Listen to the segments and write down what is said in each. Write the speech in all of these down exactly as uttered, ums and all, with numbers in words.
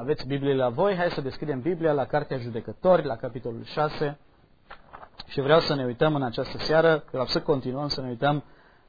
aveți Biblie la voi, hai să deschidem Biblia la Cartea Judecători, la capitolul șase. Și vreau să ne uităm în această seară, vreau să continuăm să ne uităm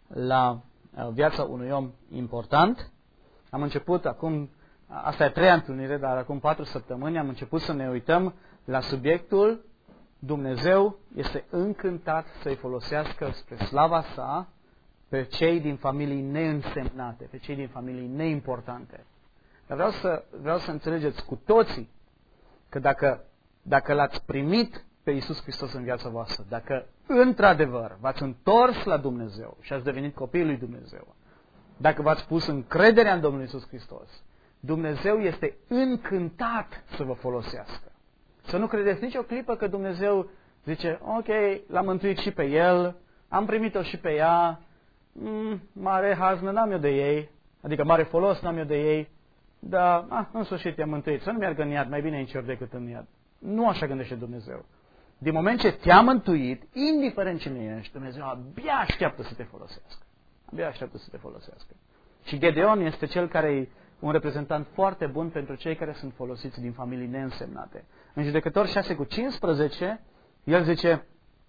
la viața unui om important. Am început acum, asta e a treia întâlnire, dar acum patru săptămâni am început să ne uităm la subiectul Dumnezeu este încântat să-i folosească spre slava sa pe cei din familii neînsemnate, pe cei din familii neimportante. Dar vreau să, vreau să înțelegeți cu toții că dacă, dacă l-ați primit pe Iisus Hristos în viața voastră, dacă într-adevăr v-ați întors la Dumnezeu și ați devenit copiii lui Dumnezeu, dacă v-ați pus încrederea în Domnul Iisus Hristos, Dumnezeu este încântat să vă folosească. Să nu credeți nicio clipă că Dumnezeu zice, ok, l-am mântuit și pe el, am primit-o și pe ea, mm, mare haznă n-am eu de ei, adică mare folos n-am eu de ei, dar ah, în sfârșit i-am mântuit, să nu meargă în iad, mai bine în cer decât în iad. Nu așa gândește Dumnezeu. Din moment ce te-a mântuit, indiferent cine ești, Dumnezeu abia așteaptă să te folosească. Abia așteaptă să te folosească. Și Gedeon este cel care e un reprezentant foarte bun pentru cei care sunt folosiți din familii neînsemnate. În Judecători șase cu cincisprezece, el zice,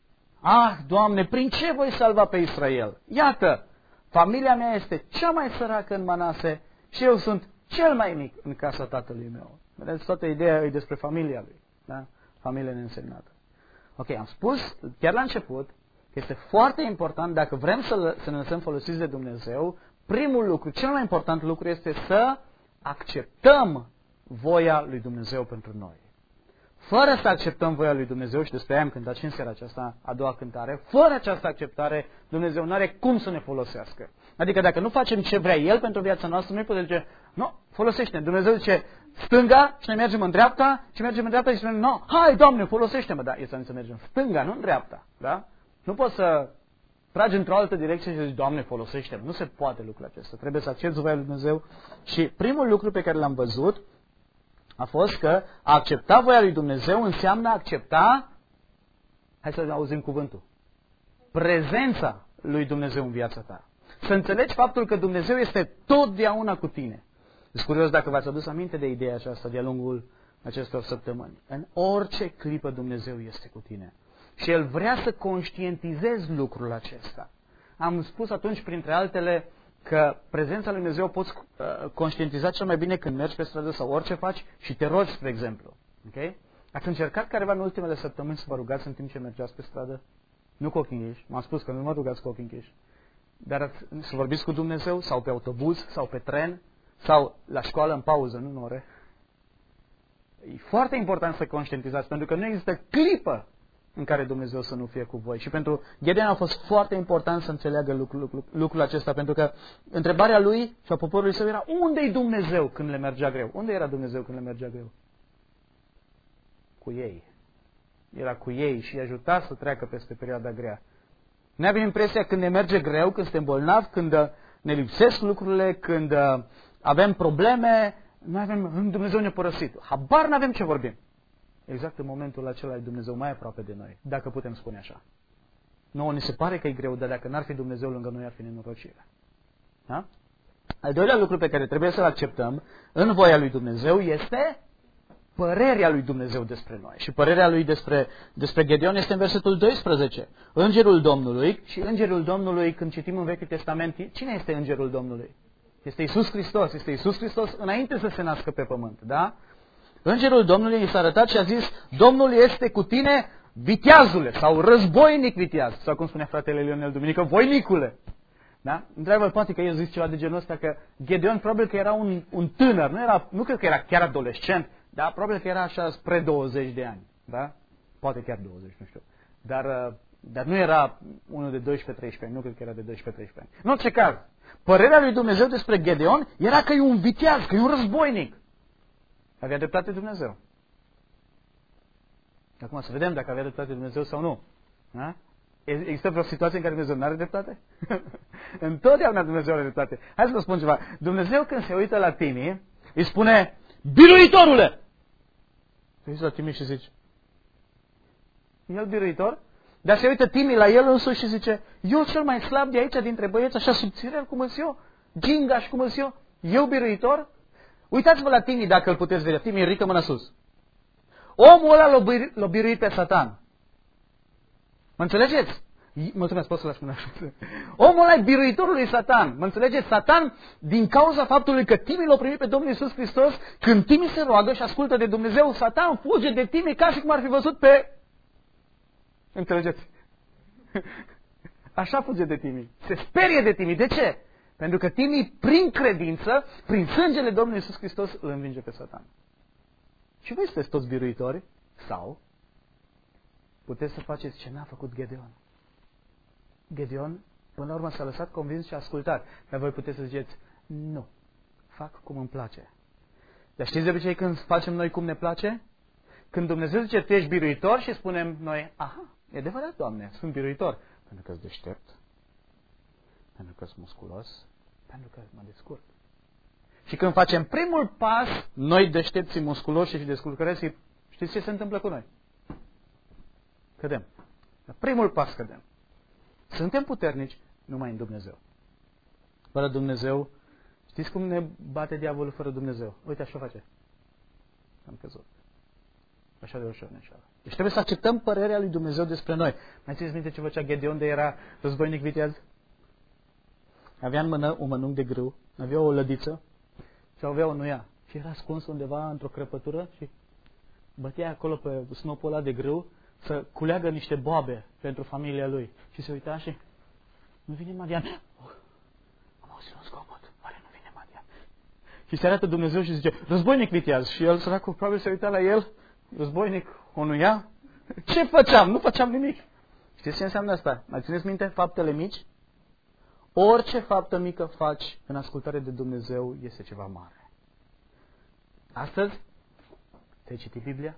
ah, Doamne, prin ce voi salva pe Israel? Iată, familia mea este cea mai săracă în Manase și eu sunt cel mai mic în casa tatălui meu. Vedeți, toată ideea e despre familia lui. Da? Familia neînsemnată. Ok, am spus chiar la început că este foarte important, dacă vrem să, să ne lăsăm folosiți de Dumnezeu, primul lucru, cel mai important lucru este să acceptăm voia lui Dumnezeu pentru noi. Fără să acceptăm voia lui Dumnezeu, și despre aia am cântat și în seara aceasta, a doua cântare, fără această acceptare, Dumnezeu nu are cum să ne folosească. Adică dacă nu facem ce vrea El pentru viața noastră, noi putem zice, nu, folosește-ne. Dumnezeu zice stânga și noi mergem în dreapta și mergem în dreapta și spunem, nu, hai, Doamne, folosește-mă. Da, este să mergem în stânga, nu în dreapta. Da? Nu poți să tragi într-o altă direcție și zici, Doamne, folosește-mă. Nu se poate lucrul acesta. Trebuie să accepți voia lui Dumnezeu. Și primul lucru pe care l-am văzut a fost că a accepta voia lui Dumnezeu înseamnă a accepta, hai să auzim cuvântul, prezența lui Dumnezeu în viața ta. Să înțelegi faptul că Dumnezeu este totdeauna cu tine. Sunt curios dacă v-ați adus aminte de ideea aceasta de-a lungul acestor săptămâni. În orice clipă Dumnezeu este cu tine. Și El vrea să conștientizezi lucrul acesta. Am spus atunci, printre altele, că prezența lui Dumnezeu poți uh, conștientiza cel mai bine când mergi pe stradă sau orice faci și te rogi, spre exemplu. Okay? Ați încercat careva în ultimele săptămâni să vă rugați în timp ce mergeați pe stradă? Nu cu ochii închiși. M-am spus că nu mă rugați cu ochii închiși. Dar ați, să vorbiți cu Dumnezeu sau pe autobuz sau pe tren sau la școală în pauză, nu în ore. E foarte important să conștientizați, pentru că nu există clipă în care Dumnezeu să nu fie cu voi. Și pentru Gedeon a fost foarte important să înțeleagă lucrul, lucrul, lucrul acesta, pentru că întrebarea lui și a poporului său era, unde-i Dumnezeu când le mergea greu? Unde era Dumnezeu când le mergea greu? Cu ei. Era cu ei și îi ajuta să treacă peste perioada grea. Ne avem impresia când ne merge greu, când suntem bolnavi, când ne lipsesc lucrurile, când avem probleme, noi avem, Dumnezeu ne-a părăsit. Habar n-avem ce vorbim. Exact în momentul acela e Dumnezeu mai aproape de noi, dacă putem spune așa. Nouă ni se pare că e greu, dar dacă n-ar fi Dumnezeu lângă noi, ar fi nenorocire. Da? Al doilea lucru pe care trebuie să-l acceptăm în voia lui Dumnezeu este părerea lui Dumnezeu despre noi. Și părerea lui despre, despre Gedeon este în versetul doisprezece. Îngerul Domnului, și Îngerul Domnului, când citim în Vechiul Testament, cine este Îngerul Domnului? Este Iisus Hristos. Este Iisus Hristos înainte să se nască pe pământ. Da? Îngerul Domnului i s-a arătat și a zis, Domnul este cu tine, viteazule, sau războinic viteaz, sau cum spunea fratele Lionel Duminică, voinicule. Da? Întreabă, poate că el zis ceva de genul ăsta, că Gedeon probabil că era un, un tânăr, nu, era, nu cred că era chiar adolescent, dar probabil că era așa spre douăzeci de ani. Da? Poate chiar douăzeci, nu știu. Dar, dar nu era unul de doisprezece treisprezece ani, nu cred că era de doisprezece treisprezece ani. În orice caz, părerea lui Dumnezeu despre Gedeon era că e un viteaz, că e un războinic. Avea dreptate Dumnezeu. Acum să vedem dacă avea dreptate Dumnezeu sau nu. Da? Există vreo situație în care Dumnezeu nu are dreptate? Întotdeauna Dumnezeu are dreptate. Hai să vă spun ceva. Dumnezeu când se uită la Timi, îi spune, biruitorule! Te uiți la Timi și zici, e el biruitor? Dar se uită Timi la el însuși și zice, eu cel mai slab de aici dintre băieți, așa subțirel cum îs eu, gingaș cum îs eu, eu biruitor? Uitați-vă la Timi dacă îl puteți vedea. Timi, ridică mâna sus. Omul ăla l-a bir- l-a biruit pe Satan. Mă înțelegeți? Mulțumesc, pot să lași mâna. Omul ăla e biruitorul lui Satan. Mă înțelegeți? Satan, din cauza faptului că Timi l-a primit pe Domnul Iisus Hristos, când Timi se roagă și ascultă de Dumnezeu, Satan fuge de Timi ca și cum ar fi văzut pe... Înțelegeți? Așa fuge de Timi. Se sperie de Timi. De ce? Pentru că Timi, prin credință, prin sângele Domnului Iisus Hristos, îl învinge pe Satan. Și voi sunteți toți biruitori? Sau puteți să faceți ce n-a făcut Gedeon. Gedeon, până la urmă, s-a lăsat convins și a ascultat. Dar voi puteți să ziceți, nu, fac cum îmi place. Dar știți de obicei când facem noi cum ne place? Când Dumnezeu zice, tu ești biruitor și spunem noi, aha, e adevărat, Doamne, sunt biruitor. Pentru că sunt deștept, pentru că sunt musculos, pentru că mă descurc. Și când facem primul pas, noi deștepții, musculoși și descurcăreți, știți ce se întâmplă cu noi? Cădem. La primul pas cădem. Suntem puternici numai în Dumnezeu. Fără Dumnezeu, știți cum ne bate diavolul fără Dumnezeu? Uite, așa face. Am căzut. Așa de ușor ne înșală. Deci trebuie să acceptăm părerea lui Dumnezeu despre noi. Mai țineți minte ce făcea Gedeon de era războinic viteaz? Avea în mână un mănunchi de grâu, avea o lădiță și avea o nuia. Și era ascuns undeva într-o crăpătură și bătea acolo pe snopul ăla de grâu să culeagă niște boabe pentru familia lui. Și se uita și nu vine Madian. Oh, am auzit un zgomot. Oare nu vine Madian? Și se arată Dumnezeu și zice, războinic viteaz. Și el, săracul, probabil se uita la el, războinic, o nuia. Ce făceam? Nu făceam nimic. Știți ce înseamnă asta? Mai țineți minte faptele mici? Orice faptă mică faci în ascultare de Dumnezeu este ceva mare. Astăzi, te-ai citit Biblia?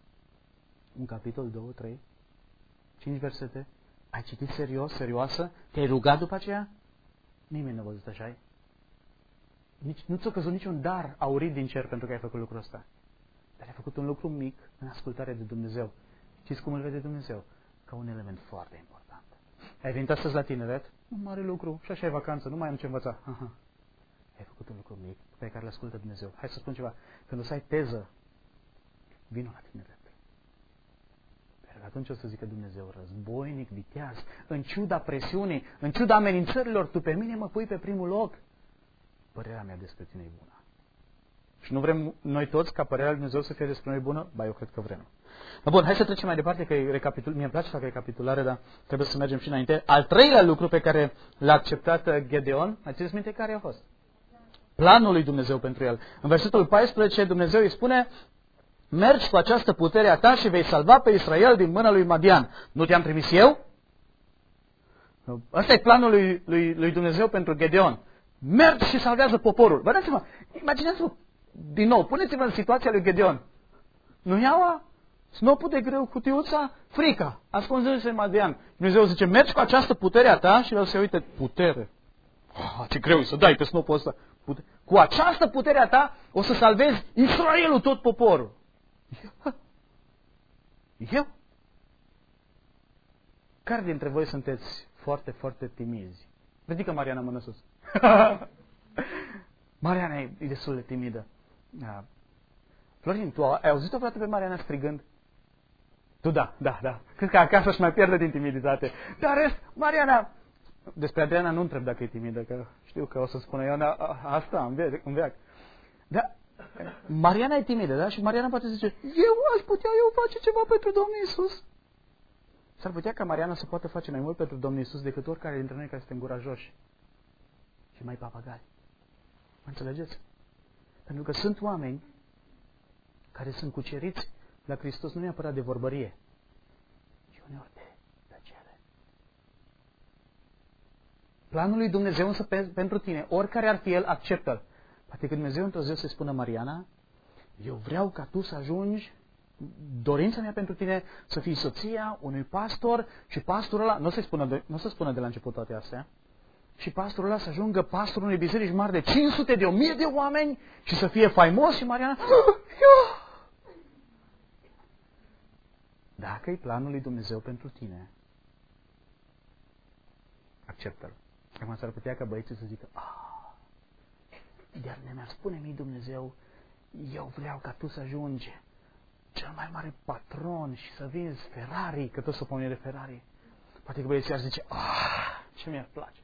Un capitol, două, trei, cinci versete? Ai citit serios, serioasă? Te-ai rugat după aceea? Nimeni nu a văzut așa. Nici, nu ți-a căzut niciun dar aurit din cer pentru că ai făcut lucrul ăsta. Dar ai făcut un lucru mic în ascultare de Dumnezeu. Știți cum îl vede Dumnezeu? Ca un element foarte important. Ai venit astăzi la tineret? Un mare lucru. Și așa e vacanță, nu mai am ce învăța. Aha. Ai făcut un lucru mic pe care îl ascultă Dumnezeu. Hai să spun ceva. Când o să ai teză, vină la tineret. Pentru că atunci o să zică Dumnezeu, războinic, viteaz, în ciuda presiunii, în ciuda amenințărilor, tu pe mine mă pui pe primul loc. Părerea mea despre tine e bună. Și nu vrem noi toți ca părerea lui Dumnezeu să fie despre noi bună? Ba, eu cred că vrem. Bun, hai să trecem mai departe, că recapitul... mie îmi place să fac recapitulare, dar trebuie să mergem și înainte. Al treilea lucru pe care l-a acceptat Gedeon, mai țineți minte care a fost? Planul lui Dumnezeu pentru el. În versetul paisprezece, Dumnezeu îi spune, mergi cu această putere a ta și vei salva pe Israel din mâna lui Madian. Nu te-am trimis eu? Ăsta e planul lui, lui, lui Dumnezeu pentru Gedeon. Mergi și salvează poporul. Vă dați seama, imaginați-vă, din nou, puneți-vă în situația lui Gedeon. Nu iau snopul de greu, cutiuța, frica, ascunzându-se în Madian. Dumnezeu zice, mergi cu această putere a ta și el se uite, putere. Oh, ce greu e să dai pe snopul ăsta. Putere. Cu această putere a ta o să salvezi Israelul, tot poporul. Eu? Eu? Care dintre voi sunteți foarte, foarte timizi? Ridică Mariana mână sus. Mariana e destul de timidă. Da. Florin, tu ai auzit-o vreodată pe Mariana strigând? Tu da, da, da. Cred că acasă își mai pierde din timiditate. Dar rest, Mariana... Despre Adriana nu întreb dacă e timidă, că știu că o să spună eu, asta, în veac. Dar Mariana e timidă, da? Și Mariana poate zice, eu aș putea eu face ceva pentru Domnul Iisus. S-ar putea ca Mariana să poată face mai mult pentru Domnul Iisus decât oricare dintre noi care suntem gurajoși și mai papagali. Mă înțelegeți? Pentru că sunt oameni care sunt cuceriți la Hristos nu neapărat de vorbărie, ci uneori de tăcere. Planul lui Dumnezeu însă pe, pentru tine, oricare ar fi el, acceptă-l. Poate că Dumnezeu într-o zi să spună, Mariana, eu vreau ca tu să ajungi, dorința mea pentru tine să fii soția unui pastor și pastorul ăla, nu o să spună de, nu o să spună de la început toate astea, și pastorul ăla să ajungă pastorul unei biserici mari de cinci sute de o mie de oameni și să fie faimos și Mariana, eu... Dacă e planul lui Dumnezeu pentru tine, acceptă-l. Acum s-ar putea ca băieții să zică, ah, Dar ne-ar spune mie Dumnezeu, eu vreau ca tu să ajungi cel mai mare patron și să vinzi Ferrari, că tot s-o pomeni de Ferrari. Poate că băieții ar zice, ah, ce mi-ar place.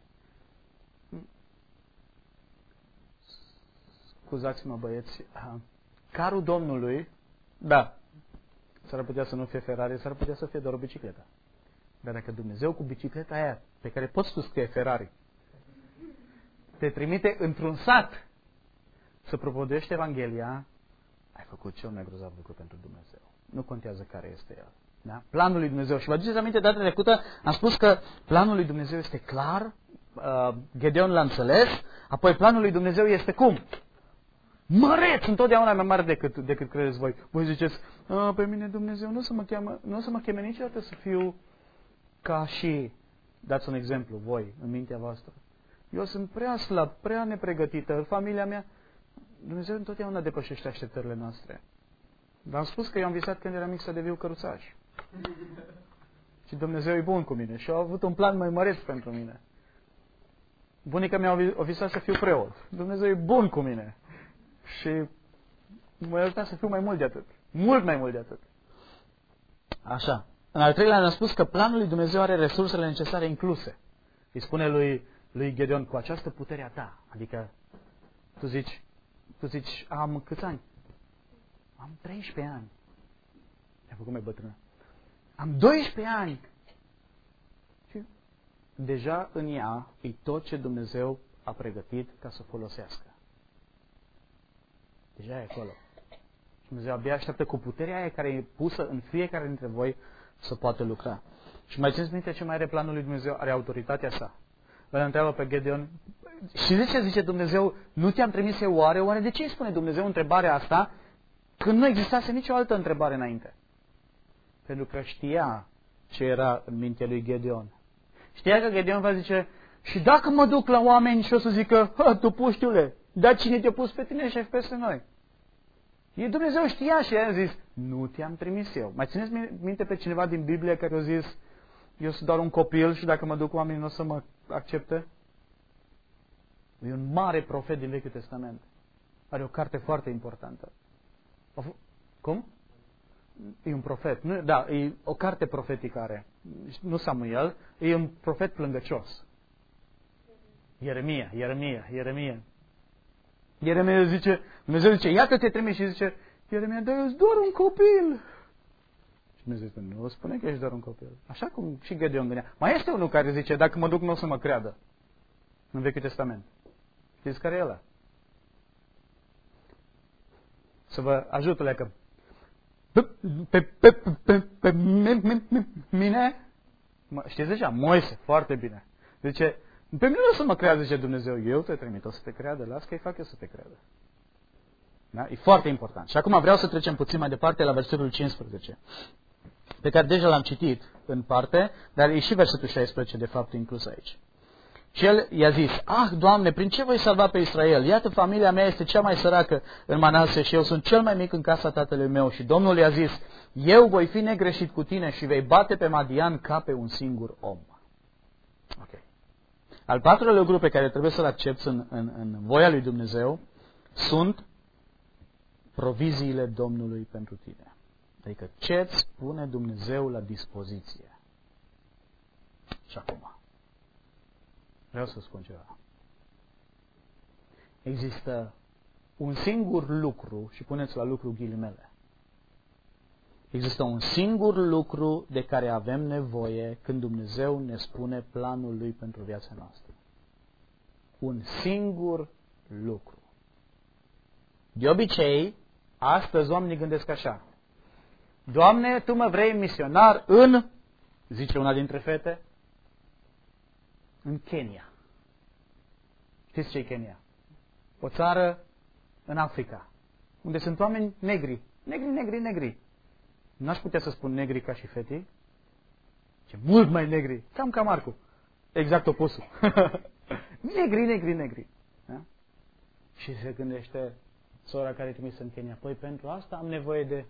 Scuzați-mă băieți, carul Domnului, da, s-ar putea să nu fie Ferrari, s-ar putea să fie doar o bicicletă. Dar dacă Dumnezeu cu bicicleta aia, pe care poți tu scrie Ferrari, te trimite într-un sat să propovăduiești Evanghelia, ai făcut cel mai grozav lucru pentru Dumnezeu. Nu contează care este el. Da? Planul lui Dumnezeu. Și vă aduceți aminte, data trecută am spus că planul lui Dumnezeu este clar, uh, Gedeon l-a înțeles, apoi planul lui Dumnezeu este cum? Măreț, întotdeauna mai mare decât, decât credeți voi. Voi ziceți, pe mine Dumnezeu nu o să mă cheamă, nu o să mă cheme niciodată să fiu ca și, dați un exemplu, voi, în mintea voastră. Eu sunt prea slab, prea nepregătită, familia mea, Dumnezeu întotdeauna depășește așteptările noastre. V-am spus că eu am visat când eram mic să deviu căruțaș. Și Dumnezeu e bun cu mine și a avut un plan mai măreț pentru mine. Bunica mea a visat să fiu preot. Dumnezeu e bun cu mine. Și mă ajuta să fiu mai mult de atât. Mult mai mult de atât. Așa. În al treilea ne-a spus că planul lui Dumnezeu are resursele necesare incluse. Îi spune lui, lui Gedeon, cu această putere a ta. Adică, tu zici, tu zici, am câți ani? Am treisprezece ani. Mi-a făcut mai bătrână. Am doisprezece ani. Și deja în ea e tot ce Dumnezeu a pregătit ca să folosească. Deja e acolo. Și Dumnezeu abia așteaptă cu puterea aia care e pusă în fiecare dintre voi să poată lucra. Și mai țineți minte ce mai are planul lui Dumnezeu? Are autoritatea sa. Îl întreabă pe Gedeon. Și de ce zice Dumnezeu, nu te-am trimis eu oare? Oare de ce îi spune Dumnezeu întrebarea asta când nu existase nicio altă întrebare înainte? Pentru că știa ce era în mintea lui Gedeon. Știa că Gedeon va zice, și dacă mă duc la oameni și o să zică, tu puștiule, dar cine te-a pus pe tine șef peste noi? E Dumnezeu știa și a zis, nu te-am trimis eu. Mai țineți minte pe cineva din Biblie care a zis, eu sunt doar un copil și dacă mă duc cu oamenii nu o să mă accepte? E un mare profet din Vechiul Testament. Are o carte foarte importantă. Cum? E un profet. Nu, da, e o carte profetică are. Nu Samuel, e un profet plângăcios. Ieremia, Ieremia, Ieremia. Ieremia zice, Dumnezeu zice, iată te trimis și zice, Ieremia, dar eu sunt doar un copil. Și Dumnezeu zice, nu spune că ești doar un copil. Așa cum și Gedeon gândea. Mai este unul care zice, dacă mă duc nu o să mă creadă. În Vechiul Testament. Știți care e ăla? Să vă ajut, lecă. Pe, pe, pe, pe, pe mine? Știți deja? Moise, foarte bine. Zice, pe mine nu o să mă creadă, zice Dumnezeu. Eu te trimit, o să te creadă. Las că îi fac eu să te creadă. Da? E foarte important. Și acum vreau să trecem puțin mai departe la versetul cincisprezece. Pe care deja l-am citit în parte, dar e și versetul șaisprezece de fapt inclus aici. Și el i-a zis, ah, Doamne, prin ce voi salva pe Israel? Iată, familia mea este cea mai săracă în Manase și eu sunt cel mai mic în casa tatălui meu. Și Domnul i-a zis, eu voi fi negreșit cu tine și vei bate pe Madian ca pe un singur om. Ok. Al patrulea lucru pe care trebuie să-l accepți în, în, în voia lui Dumnezeu sunt proviziile Domnului pentru tine. Adică ce îți pune Dumnezeu la dispoziție. Și acum vreau să spun ceva. Există un singur lucru, și puneți la lucru ghilimele. Există un singur lucru de care avem nevoie când Dumnezeu ne spune planul Lui pentru viața noastră. Un singur lucru. De obicei, astăzi oamenii gândesc așa. Doamne, Tu mă vrei misionar în, zice una dintre fete, în Kenya. Știți ce e Kenya? O țară în Africa, unde sunt oameni negri. Negri, negri, negri. N-aș putea să spun negri ca și fetii, ci mult mai negri. Cam ca Marcu. Exact opusul. negri, negri, negri. Da? Și se gândește sora care e trimisă în Kenya. Păi pentru asta am nevoie de...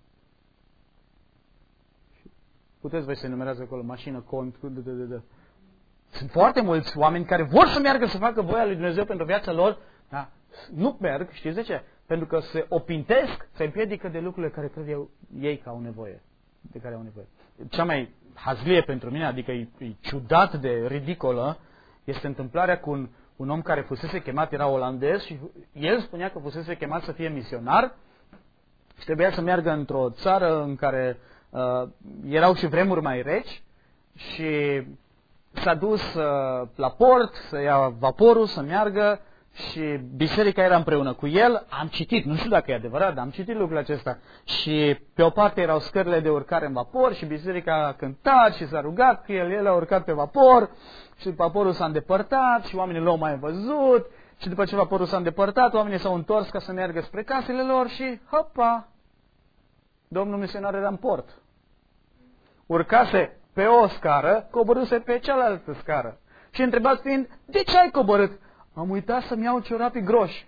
Puteți voi să enumerează acolo mașină, cont, de, de, de, de. Sunt foarte mulți oameni care vor să meargă să facă voia lui Dumnezeu pentru viața lor, da? nu merg, știți de ce? Pentru că se opintesc, se împiedică de lucrurile care cred eu, ei că au nevoie. De care au nevoie. Cea mai hazlie pentru mine, adică e, e ciudat de ridicolă, este întâmplarea cu un, un om care fusese chemat, era olandez și el spunea că fusese chemat să fie misionar și trebuia să meargă într-o țară în care uh, erau și vremuri mai reci și s-a dus uh, la port să ia vaporul, să meargă și biserica era împreună cu el. Am citit, nu știu dacă e adevărat, dar am citit lucrul acesta. Și pe o parte erau scările de urcare în vapor și biserica a cântat și s-a rugat cu el. El a urcat pe vapor și vaporul s-a îndepărtat și oamenii l-au mai văzut. Și după ce vaporul s-a îndepărtat, oamenii s-au întors ca să meargă spre casele lor și hopa! Domnul misionar era în port. Urcase pe o scară, coborâse pe cealaltă scară. Și întrebat fiind, de ce ai coborât? Am uitat să-mi iau ciorapii groși.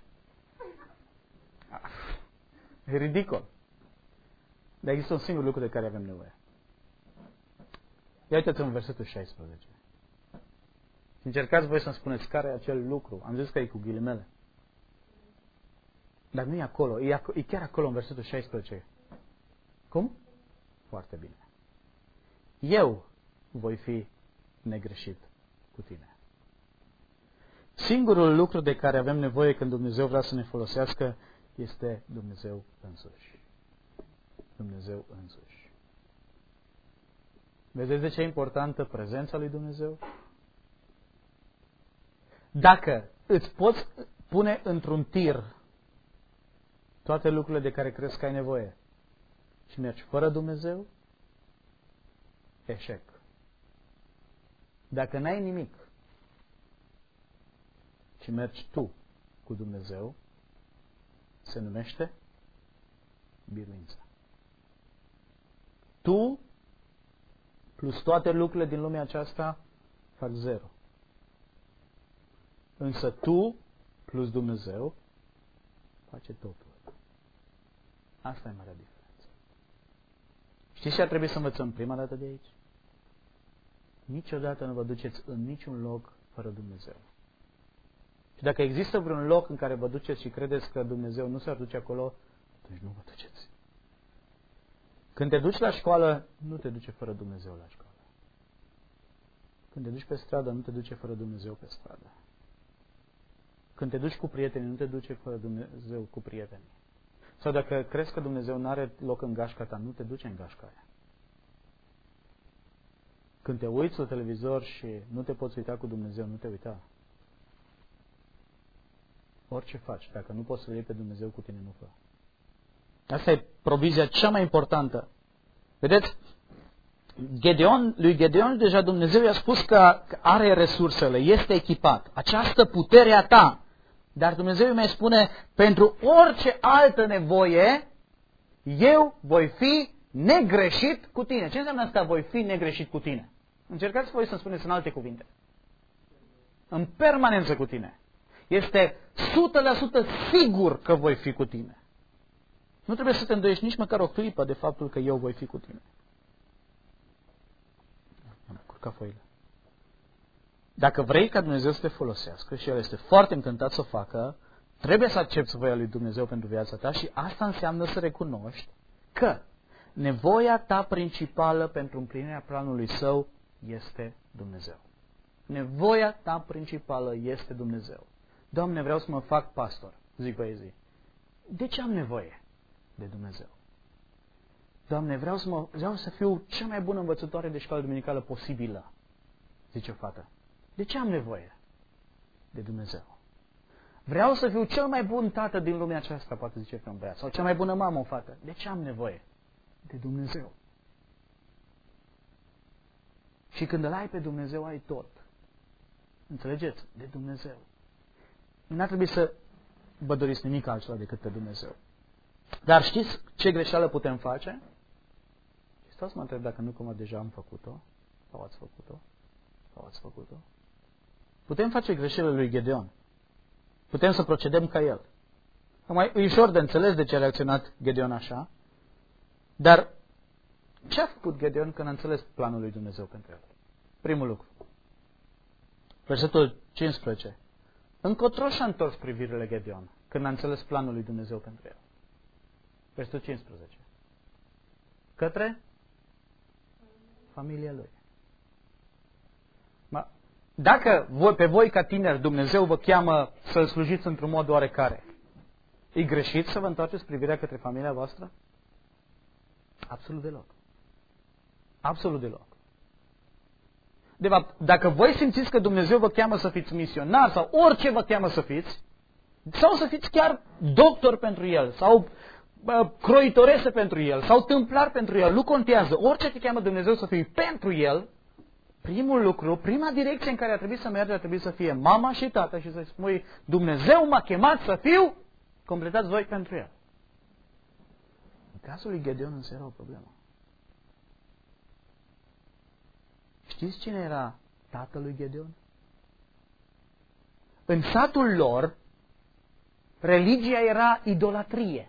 E ridicol. Dar există un singur lucru de care avem nevoie. Ia uitați în versetul șaisprezece. Și încercați voi să-mi spuneți care e acel lucru. Am zis că e cu ghilimele. Dar nu e acolo. E, ac- e chiar acolo în versetul șaisprezece. Cum? Foarte bine. Eu voi fi negreșit cu tine. Singurul lucru de care avem nevoie când Dumnezeu vrea să ne folosească este Dumnezeu însuși. Dumnezeu însuși. Vedeți de ce e importantă prezența lui Dumnezeu? Dacă îți poți pune într-un tir toate lucrurile de care crezi că ai nevoie și mergi fără Dumnezeu, eșec. Dacă n-ai nimic și mergi tu cu Dumnezeu, se numește biruință. Tu plus toate lucrurile din lumea aceasta fac zero. Însă tu plus Dumnezeu face totul. Asta e marea diferență. Știți ce ar trebui să învățăm prima dată de aici? Niciodată nu vă duceți în niciun loc fără Dumnezeu. Și dacă există vreun loc în care vă duceți și credeți că Dumnezeu nu s-ar duce acolo, atunci nu vă duceți. Când te duci la școală, nu te duce fără Dumnezeu la școală. Când te duci pe stradă, nu te duce fără Dumnezeu pe stradă. Când te duci cu prietenii, nu te duce fără Dumnezeu cu prietenii. Sau dacă crezi că Dumnezeu nu are loc în gașca ta, nu te duce în gașca aia. Când te uiți la televizor și nu te poți uita cu Dumnezeu, nu te uita. Orice faci, dacă nu poți să iei pe Dumnezeu cu tine, nu fă. Asta e provizia cea mai importantă. Vedeți? Gedeon, lui Gedeon deja Dumnezeu i-a spus că are resursele, este echipat. Această putere a ta. Dar Dumnezeu îi mai spune, pentru orice altă nevoie, eu voi fi negreșit cu tine. Ce înseamnă asta, voi fi negreșit cu tine? Încercați voi să spuneți în alte cuvinte. În permanență cu tine. Este o sută la sută sigur că voi fi cu tine. Nu trebuie să te îndoiești nici măcar o clipă de faptul că eu voi fi cu tine. Am curcat foile. Dacă vrei ca Dumnezeu să te folosească și El este foarte încântat să o facă, trebuie să accepți voia lui Dumnezeu pentru viața ta și asta înseamnă să recunoști că nevoia ta principală pentru împlinirea planului Său este Dumnezeu. Nevoia ta principală este Dumnezeu. Doamne, vreau să mă fac pastor, zic băieții. De ce am nevoie de Dumnezeu? Doamne, vreau să, mă, vreau să fiu cea mai bună învățătoare de școală duminicală posibilă, zice o fată. De ce am nevoie de Dumnezeu? Vreau să fiu cel mai bun tată din lumea aceasta, poate zice pe un băiat, sau cea mai bună mamă o fată. De ce am nevoie de Dumnezeu? Și când îl ai pe Dumnezeu, ai tot. Înțelegeți? De Dumnezeu. N-ar trebui să vă doriți nimic altceva decât pe Dumnezeu. Dar știți ce greșeală putem face? Și stau să mă întreb dacă nu cumva deja am făcut-o, sau ați făcut-o, sau ați făcut-o. Putem face greșelile lui Gedeon. Putem să procedăm ca el. Mai e ușor de înțeles de ce a reacționat Gedeon așa, dar ce a făcut Gedeon când a înțeles planul lui Dumnezeu pentru el? Primul lucru. Versetul cincisprezece. Încotro și-a întors privirile Gedeon. când a înțeles planul lui Dumnezeu pentru el. Versetul cincisprezece. Către familia lui. Ma, dacă voi, pe voi ca tineri Dumnezeu vă cheamă să-L slujiți într-un mod oarecare, e greșit să vă întoarceți privirea către familia voastră? Absolut deloc. Absolut deloc. De fapt, dacă voi simțiți că Dumnezeu vă cheamă să fiți misionari sau orice vă cheamă să fiți, sau să fiți chiar doctor pentru El, sau uh, croitorese pentru El, sau tâmplar pentru El, nu contează. Orice te cheamă Dumnezeu să fii pentru El, primul lucru, prima direcție în care ar trebui să mergi, ar trebui să fie mama și tata și să-i spui, Dumnezeu m-a chemat să fiu, completați voi pentru El. În cazul lui Gedeon însă era o problemă. Știți cine era tatăl lui Gedeon? În satul lor, religia era idolatrie.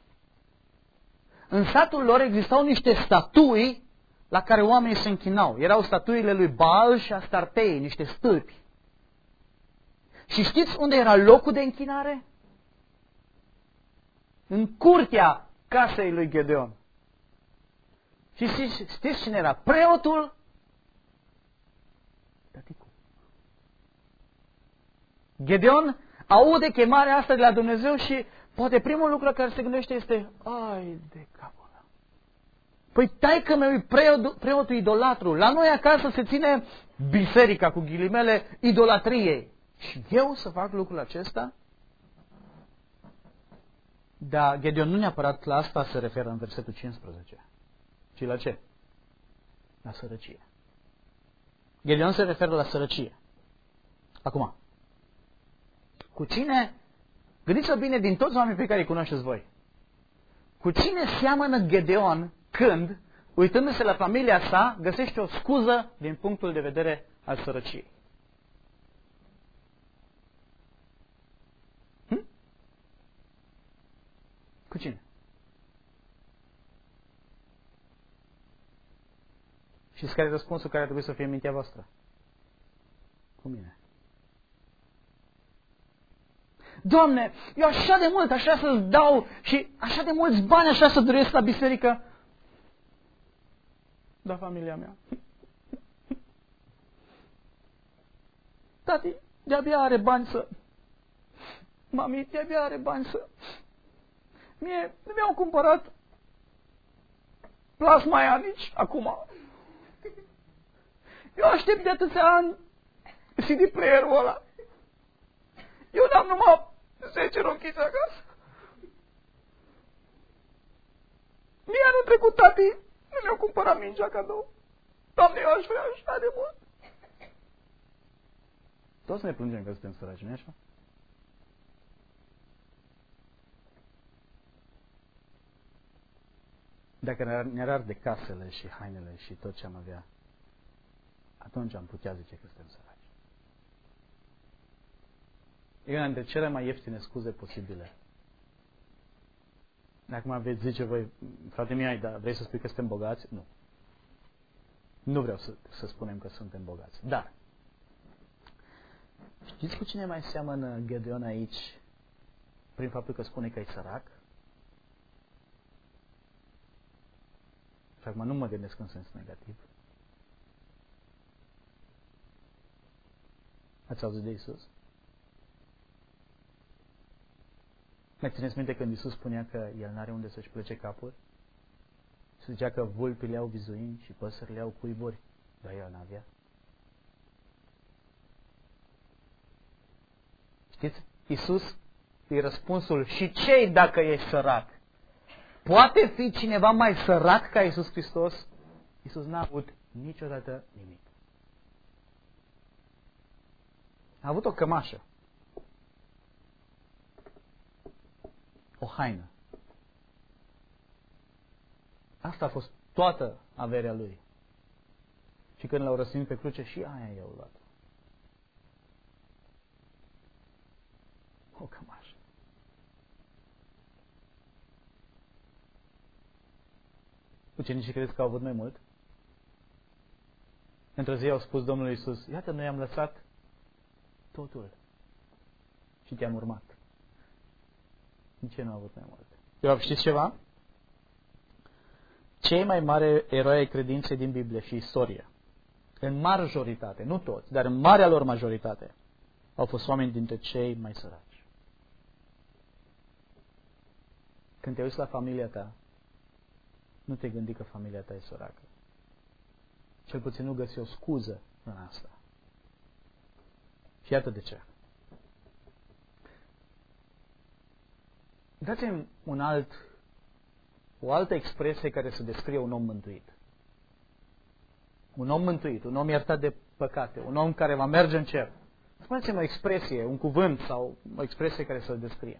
În satul lor existau niște statui la care oamenii se închinau. Erau statuile lui Baal și Astartei, niște stâlpi. Și știți unde era locul de închinare? În curtea casei lui Gedeon. Și știți, știți cine era? Preotul? Tăticul. Gedeon aude chemarea asta de la Dumnezeu și poate primul lucru la care se gândește este, ai de capul meu. Păi taică meu e preotul idolatru. La noi acasă se ține biserica cu ghilimele idolatriei. Și eu să fac lucrul acesta? Dar Gedeon nu neapărat la asta se referă în versetul cincisprezece. Ci la ce? La sărăcie. Gedeon se referă la sărăcie. Acum, cu cine, gândiți-vă bine din toți oamenii pe care îi cunoașteți voi, cu cine seamănă Gedeon când, uitându-se la familia sa, găsește o scuză din punctul de vedere al sărăciei? Hm? Cu cine? Și care e răspunsul care trebuie să fie în mintea voastră? Cu mine. Doamne, eu așa de mult, așa să-ți dau și așa de mulți bani, așa să doresc la biserică. Da, familia mea. Tati, de-abia are bani să... Mami, de-abia are bani să... Mie mi-au cumpărat plasma ianici acum. Eu aștept de atâția ani C D player-ul ăla. Eu n-am numai zece rochiți acasă. Mie anul trecut, tati, nu mi-au cumpărat mingea cadou. Doamne, eu aș vrea așa de mult. Toți ne plângem că suntem săraci, nu-i așa? Dacă ne-ar arde casele și hainele și tot ce am avea, atunci am putea zice că suntem săraci. E una dintre cele mai ieftine scuze posibile. Dacă mă veți zice voi, frate miai, dar vrei să spui că suntem bogați? Nu. Nu vreau să, să spunem că suntem bogați. Dar, știți cu cine mai seamănă Gedeon aici prin faptul că spune că e sărac? Și acum nu mă gândesc în sens negativ. Ați auzit de Iisus? Mai țineți minte când Iisus spunea că El n-are unde să-și plece capul? Și zicea că vulpile au vizuini și păsările au cuiburi, dar El n-avea. Știți? Iisus e răspunsul. Și ce dacă ești sărac? Poate fi cineva mai sărac ca Iisus Hristos? Iisus n-a avut niciodată nimic. A avut o cămașă. O haină. Asta a fost toată averea lui. Și când l-au răstignit pe cruce, și aia i-au luat. O cămașă. Ucenicii crezi că au avut mai mult? Într-o zi au spus Domnului Iisus, iată, noi am lăsat totul și te-am urmat. Nici ei nu au avut mai multe. De fapt, știți ceva? Cei mai mari eroi ai credinței din Biblie și istorie, în majoritate, nu toți, dar în marea lor majoritate, au fost oameni dintre cei mai săraci. Când te uiți la familia ta, nu te gândi că familia ta e săracă. Cel puțin nu găsi o scuză în asta. Și iată de ce. Dați-mi un alt, o altă expresie care să descrie un om mântuit. Un om mântuit, un om iertat de păcate, un om care va merge în cer. Spuneți-mi o expresie, un cuvânt sau o expresie care să-l descrie.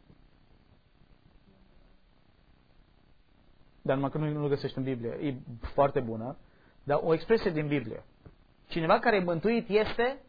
Dar numai că nu, nu-l găsești în Biblie. E foarte bună. Dar o expresie din Biblie. Cineva care e mântuit este...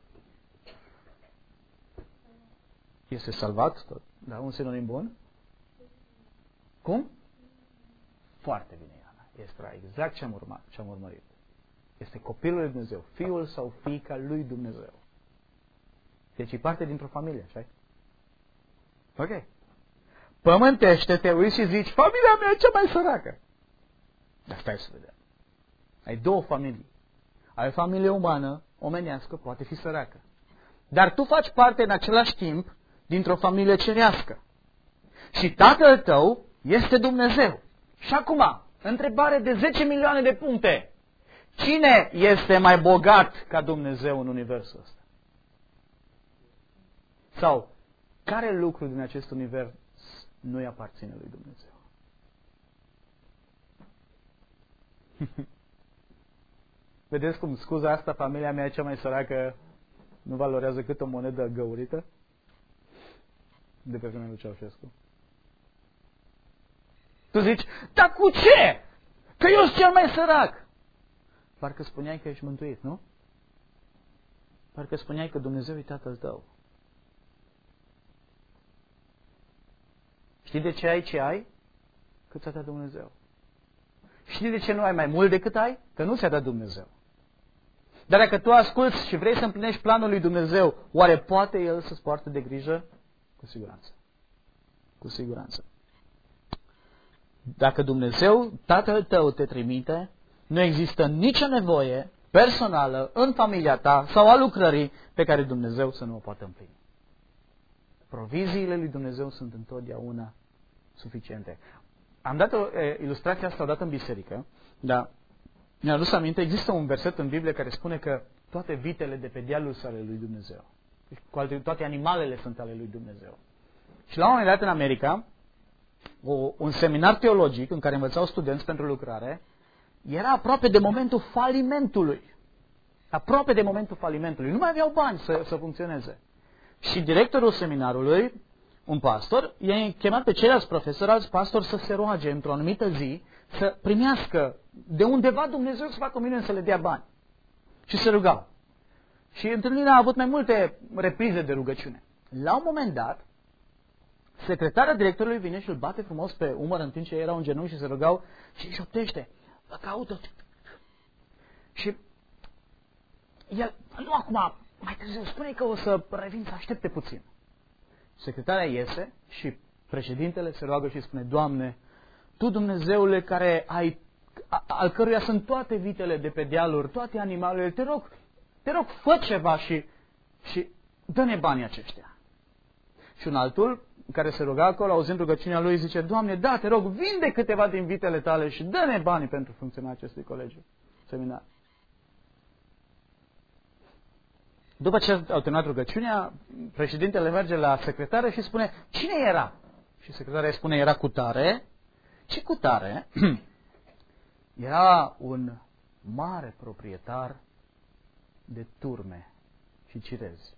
Este salvat. Tot. Da, un sinonim bun. Cum? Foarte bine, Iana. Este exact ce am urmat, ce am urmărit. Este copilul lui Dumnezeu. Fiul sau fiica lui Dumnezeu. Deci e parte dintr-o familie, așa? Ok. Pământește, te uiți și zici, familia mea e cea mai săracă. Dar stai să vedem. Ai două familii. Ai o familie umană, omenească, poate fi săracă. Dar tu faci parte în același timp dintr-o familie cerească. Și tatăl tău este Dumnezeu. Și acum, întrebare de zece milioane de puncte. Cine este mai bogat ca Dumnezeu în universul ăsta? Sau, care lucru din acest univers nu-i aparține lui Dumnezeu? Vedeți cum scuza asta, familia mea e cea mai săracă, nu valorează cât o monedă găurită? De pe vremea lui Ceaușescu. Tu zici, dar cu ce? Că eu sunt cel mai sărac. Parcă spuneai că ești mântuit, nu? Parcă spuneai că Dumnezeu e tatăl tău. Știi de ce ai ce ai? Că ți-a dat Dumnezeu. Știi de ce nu ai mai mult decât ai? Că nu ți-a dat Dumnezeu. Dar dacă tu asculți și vrei să împlinești planul lui Dumnezeu, oare poate El să-ți poarte de grijă? Cu siguranță. Cu siguranță. Dacă Dumnezeu, Tatăl tău, te trimite, nu există nicio nevoie personală în familia ta sau a lucrării pe care Dumnezeu să nu o poată împlini. Proviziile lui Dumnezeu sunt întotdeauna suficiente. Am dat o e, ilustrație asta odată în biserică, dar mi-a adus aminte, există un verset în Biblie care spune că toate vitele de pe dealul sunt ale lui Dumnezeu. Cu alte, toate animalele sunt ale lui Dumnezeu. Și la un moment dat în America, o, un seminar teologic în care învățau studenți pentru lucrare, era aproape de momentul falimentului. Aproape de momentul falimentului. Nu mai aveau bani să, să funcționeze. Și directorul seminarului, un pastor, i-a chemat pe ceilalți profesori, alți pastori, să se roage într-o anumită zi, să primească de undeva Dumnezeu să facă minuni, să le dea bani. Și se rugau. Și întâlnirea a avut mai multe reprize de rugăciune. La un moment dat, secretara directorului vine și îl bate frumos pe umăr în timp ce erau în genunchi și se rugau și îi șoptește, vă caută. Și el, nu acum, mai târziu, spune că o să revin să aștepte puțin. Secretarea iese și președintele se roagă și spune, Doamne, Tu, Dumnezeule, care ai, a, al căruia sunt toate vitele de pe dealuri, toate animalele, te rog, te rog, fă ceva și, și dă-ne banii aceștia. Și un altul, care se ruga acolo, auzind rugăciunea lui, zice, Doamne, da, te rog, vinde câteva din vitele tale și dă-ne banii pentru funcționarea acestui colegiu, seminar. După ce au terminat rugăciunea, președintele merge la secretară și spune, cine era? Și secretarea îi spune, era cutare. Ce cutare? Era un mare proprietar de turme și cirezi,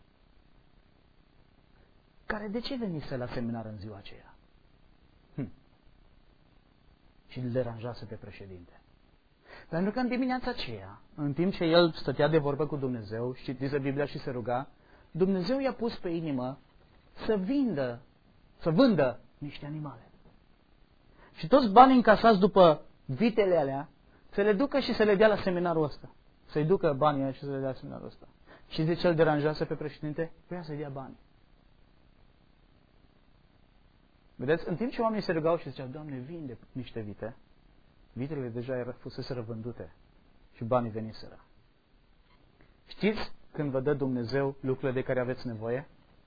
care de ce venise la seminar în ziua aceea? Hm. Și îl deranjase pe președinte. Pentru că în dimineața aceea, în timp ce el stătea de vorbă cu Dumnezeu, și citise Biblia și se ruga, Dumnezeu i-a pus pe inimă să vindă, să vândă niște animale. Și toți banii încasați după vitele alea, să le ducă și să le dea la seminarul ăsta. Să-i ducă banii aia și să le dea la seminarul ăsta. Și de ce îl deranjase pe președinte? Vrea să-i dea bani. Vedeți, în timp ce oamenii se rugau și ziceau, Doamne, vinde niște vite, vitele deja era, fusese răvândute și banii veniseră. Știți când vă dă Dumnezeu lucrurile de care aveți nevoie?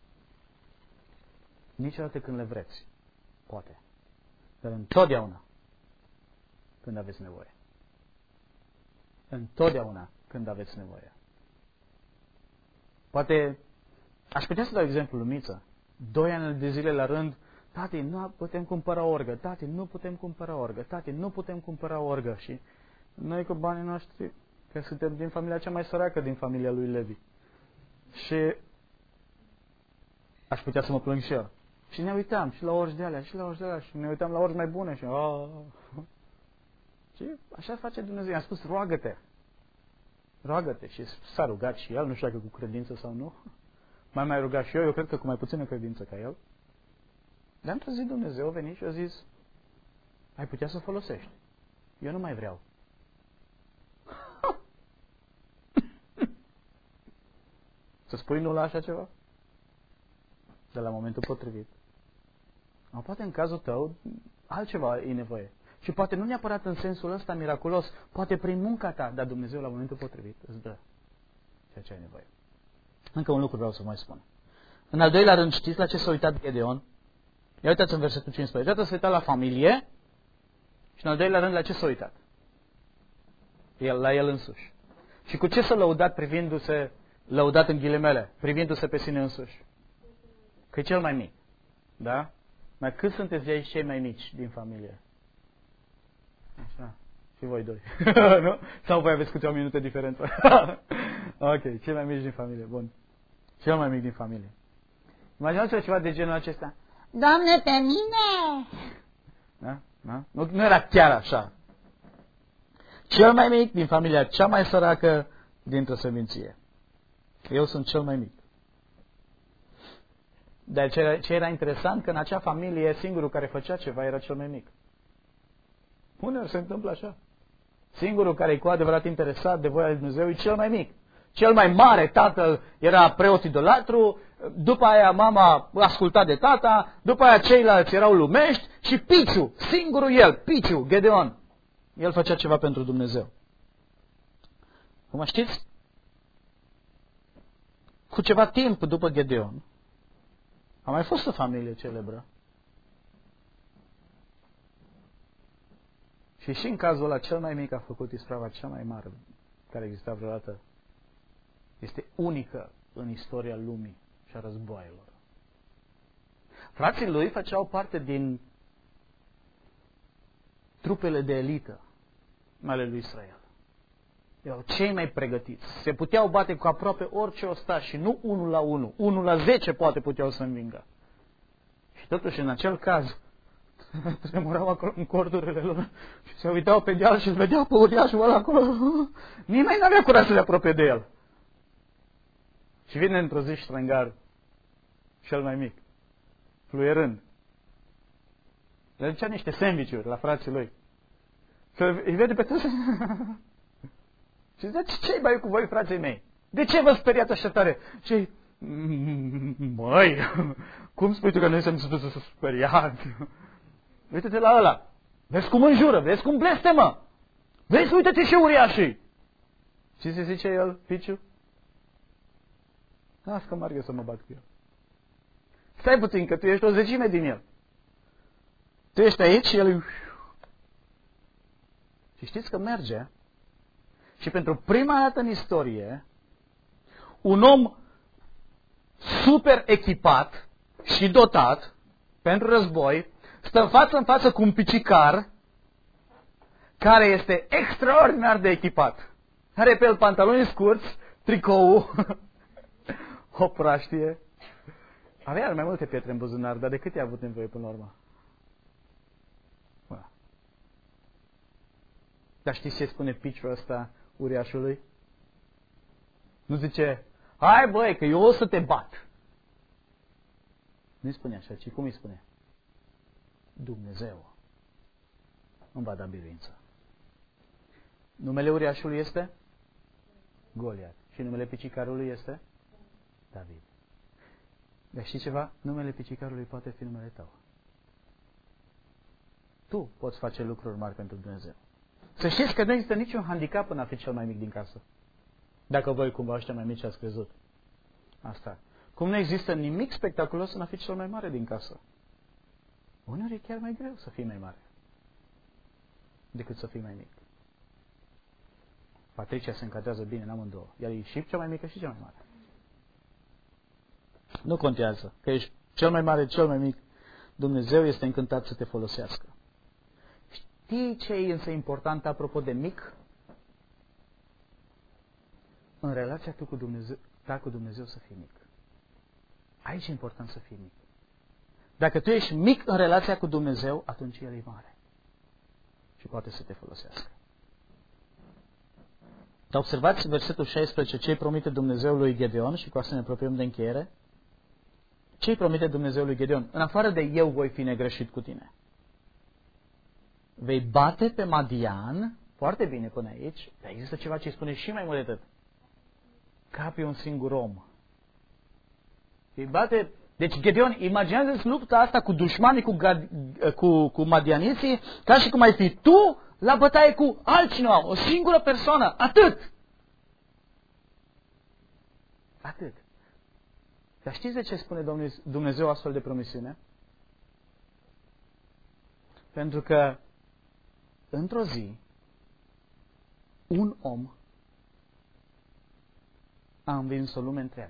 Niciodată când le vreți. Poate. Dar întotdeauna când aveți nevoie. Întotdeauna când aveți nevoie. Poate, aș putea să dau exemplu Lumiță. Doi ani de zile la rând, tati, nu putem cumpăra orgă, tati, nu putem cumpăra orgă, tati, nu putem cumpăra orgă. Și noi cu banii noștri, că suntem din familia cea mai săracă din familia lui Levi. Și aș putea să mă plâng și eu. Și ne uitam și la orgi de alea, și la orgi de alea, și ne uitam la orgi mai bune. Și, oh. Și așa face Dumnezeu. I-am spus, roagă-te. Roagă-te. Și s-a rugat și el, nu știu dacă cu credință sau nu. Mai mai rugat și eu, eu cred că cu mai puțină credință ca el. Dar într-o zi Dumnezeu a venit și a zis, ai putea să o folosești. Eu nu mai vreau. Să spui nu la așa ceva? De la momentul potrivit. Sau poate în cazul tău altceva e nevoie. Și poate nu neapărat în sensul ăsta miraculos, poate prin munca ta, dar Dumnezeu la momentul potrivit îți dă ceea ce ai nevoie. Încă un lucru vreau să mai spun. În al doilea rând, știți la ce s-a uitat Gedeon? Ia uitați în versetul cincisprezece. Iată s-a uitat la familie și în al doilea rând la ce s-a uitat? El, la el însuși. Și cu ce s-a lăudat privindu-se, lăudat în ghilimele, privindu-se pe sine însuși? Că e cel mai mic. Da? Mai cât sunteți aici cei mai mici din familie? Așa. Și voi doi. Nu? Sau voi aveți câteva minute diferență? Ok, cei mai mici din familie. Bun. Cel mai mic din familie. Imaginați-vă ceva de genul acesta. Doamne, pe mine! Da? Da? Nu, nu era chiar așa. Cel mai mic din familia cea mai săracă dintr-o seminție. Eu sunt cel mai mic. Dar ce, ce era interesant, că în acea familie singurul care făcea ceva era cel mai mic. Uneori se întâmplă așa. Singurul care e cu adevărat interesat de voia lui Dumnezeu e cel mai mic. Cel mai mare, tatăl, era preot idolatru, după aia mama asculta de tata, după aia ceilalți erau lumești și Piciu, singurul el, Piciu, Gedeon, el făcea ceva pentru Dumnezeu. Cum știți? Cu ceva timp după Gedeon, a mai fost o familie celebră. Și și în cazul ăla, cel mai mic a făcut isprava cea mai mare care exista vreodată. Este unică în istoria lumii și a războaielor. Frații lui făceau parte din trupele de elită ale lui Israel. Erau cei mai pregătiți. Se puteau bate cu aproape orice ostaș și nu unul la unul. Unul la zece poate puteau să învingă. Și totuși în acel caz tremurau acolo în cordurile lor și se uitau pe deal și îl vedeau pe uriașul ăla acolo. Nimeni n-avea curaj să le apropie de el. Și vine într-o zi ștrângar, cel mai mic, fluierând. Le ducea niște sandwich-uri la frații lui. Să îi vede pe toți. Și zice, ce-i mai cu voi, frații mei? De ce vă speriați așa tare? Și măi, cum spui tu că noi suntem speriați? Uite-te la ăla. Vezi cum înjură, vezi cum blestemă. Vezi, uite-te și uriașii. Și se zice el, Piciu? Las că merg eu să mă bat cu el. Stai puțin, că tu ești o zecime din el. Tu ești aici și el... Și știți că merge. Și pentru prima dată în istorie, un om super echipat și dotat pentru război stă față în față cu un picicar care este extraordinar de echipat. Are pe el pantaloni scurți, tricou, o praștie. Avea mai multe pietre în buzunar, dar de cât i-a avut nevoie până la urmă? Bă. Dar știți ce spune piciul ăsta uriașului? Nu zice, hai băi, că eu o să te bat. Nu-i spune așa, ci cum îi spune? Dumnezeu îmi va da biruință. Numele uriașului este? Goliat. Și numele picicarului este? David. Dar știi ceva? Numele picicarului poate fi numele tău. tu poți face lucruri mari pentru Dumnezeu. Să știți că nu există niciun handicap în a fi cel mai mic din casă. Dacă voi cumva ăștia mai mici ați crezut. Asta. Cum nu există nimic spectaculos în a fi cel mai mare din casă. Uneori e chiar mai greu să fii mai mare decât să fii mai mic. Patricia se încadrează bine în amândouă. Iar e și cea mai mică și cea mai mare. Nu contează că ești cel mai mare, cel mai mic. Dumnezeu este încântat să te folosească. Știi ce e însă important apropo de mic? În relația tu cu Dumnezeu, ta cu Dumnezeu să fii mic. Aici e important să fii mic. Dacă tu ești mic în relația cu Dumnezeu, atunci El e mare. Și poate să te folosească. Dar observați versetul șaisprezece, ce îi promite Dumnezeu lui Gedeon, și cu asta ne apropiem de încheiere. Ce îi promite Dumnezeu lui Gedeon? În afară de eu voi fi negreșit cu tine. Vei bate pe Madian, foarte bine până aici, dar există ceva ce îi spune și mai mult de atât. Ca pe un singur om. Vei bate... Deci Gedeon, imaginează-ți lupta asta cu dușmanii, cu, cu, cu madianiții, ca și cum ai fi tu la bătaie cu altcineva, o singură persoană, atât. Atât. Dar știți de ce spune Dumnezeu astfel de promisiune? Pentru că într-o zi un om a învins o lume întreagă.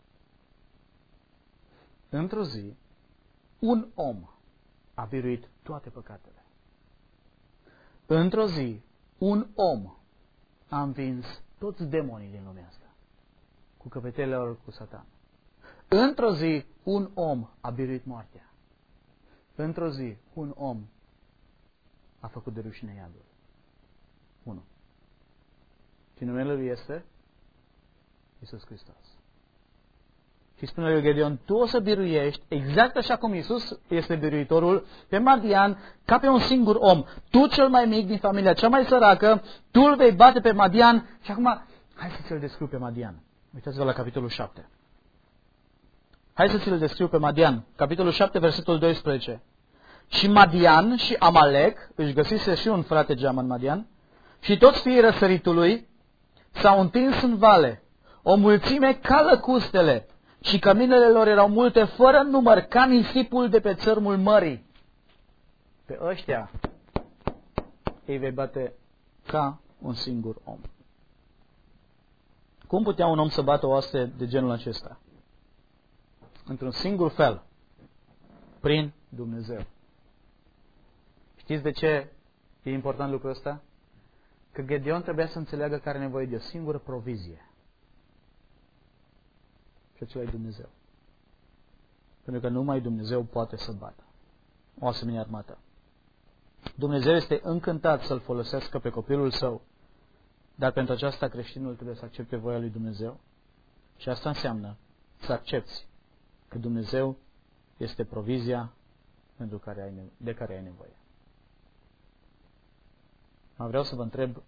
Într-o zi un om a biruit toate păcatele. Într-o zi un om a învins toți demonii din lumea asta cu căpetelele lor cu Satan. Într-o zi un om a biruit moartea. Într-o zi un om a făcut de rușine iadul. Unu. Și numele lui este Iisus Hristos. Și spune lui Gedeon, tu o să biruiești exact așa cum Iisus este biruitorul pe Madian, ca pe un singur om. Tu cel mai mic din familia cea mai săracă, tu îl vei bate pe Madian. Și acum, hai să ți-l descriu pe Madian. Uitați-vă la capitolul șapte. Hai să ți-l descriu pe Madian. Capitolul șapte, versetul doisprezece. Și Madian și Amalek, își găsise și un frate geamăn Madian, și toți fiii răsăritului s-au întins în vale, o mulțime ca lăcustele, și căminele lor erau multe fără număr, ca nisipul de pe țărmul mării. Pe ăștia ei vei bate ca un singur om. Cum putea un om să bată o oaste de genul acesta? Într-un singur fel. Prin Dumnezeu. Știți de ce e important lucrul ăsta? Că Gedeon trebuia să înțeleagă că are nevoie de o singură provizie. Și acela e Dumnezeu. Pentru că numai Dumnezeu poate să bată o asemenea armată. Dumnezeu este încântat să-l folosească pe copilul său, dar pentru aceasta creștinul trebuie să accepte voia lui Dumnezeu. Și asta înseamnă să accepți că Dumnezeu este provizia pentru care ai, de care ai nevoie. Mă vreau să vă întreb,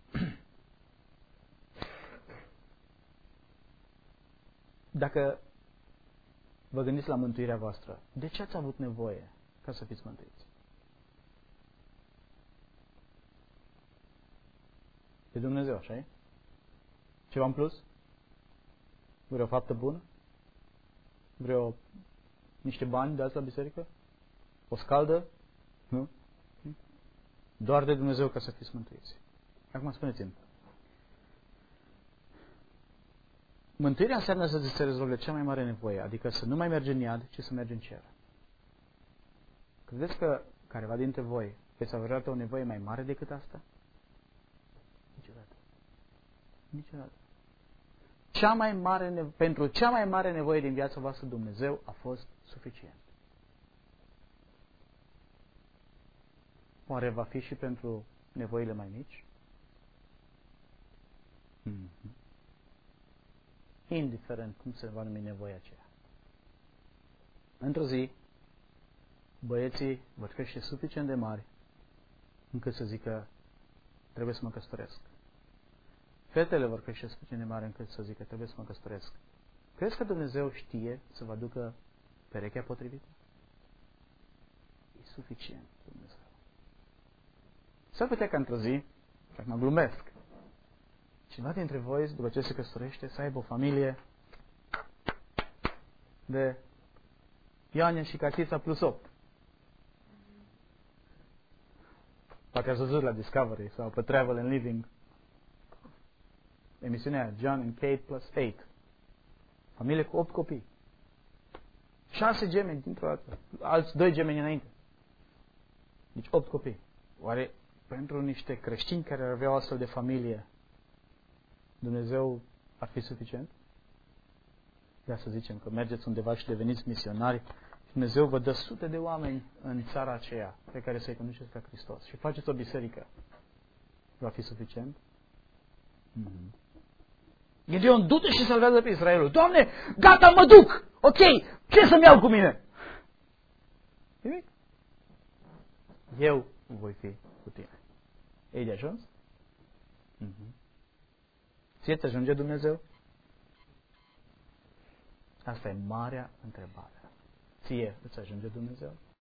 dacă vă gândiți la mântuirea voastră, de ce ați avut nevoie ca să fiți mântuiți? De Dumnezeu, așa e? Ceva în plus? Vreo faptă bună? Vreo niște bani dați la biserică? O scaldă? Nu? Doar de Dumnezeu ca să fiți mântuiți. Acum spuneți-mi. Mântuirea înseamnă să ți se rezolve cea mai mare nevoie, adică să nu mai mergi în iad, ci să mergi în cer. Credeți că careva dintre voi veți avea vreodată o nevoie mai mare decât asta? Niciodată. Niciodată. Cea mai mare nevo- pentru cea mai mare nevoie din viața voastră, Dumnezeu a fost suficient. Oare va fi și pentru nevoile mai mici? Mm-hmm. Indiferent cum se va numi nevoia aceea. Într-o zi, băieții vor crește suficient de mari încât să zică, trebuie să mă căsătoresc. Fetele vor crește suficient de mari încât să zică, trebuie să mă căsătoresc. Crezi că Dumnezeu știe să vă ducă perechea potrivită? E suficient, Dumnezeu. S-ar putea ca într-o zi, că mă glumesc, cineva dintre voi, după ce se căsătorește, să aibă o familie de Ioane și Catița plus opt. Poate ați văzut la Discovery sau pe Travel and Living emisiunea John and Kate plus opt. Familie cu opt copii. Șase gemeni dintr-o dată. Alți doi gemeni înainte. Deci opt copii. Oare pentru niște creștini care ar avea o astfel de familie, Dumnezeu ar fi suficient? De să zicem că mergeți undeva și deveniți misionari și Dumnezeu vă dă sute de oameni în țara aceea pe care să-i conduceți la Hristos și faceți o biserică. Va fi suficient? Mm-hmm. Gideon, du-te și salvează pe Israelul. Doamne, gata, mă duc! Ok, ce să-mi iau cu mine? Nimic. Eu voi fi cu tine. Ei de ajuns? Mm-hmm. Ție-ți ajunge Dumnezeu? Asta e marea întrebare. Ție îți ajunge Dumnezeu?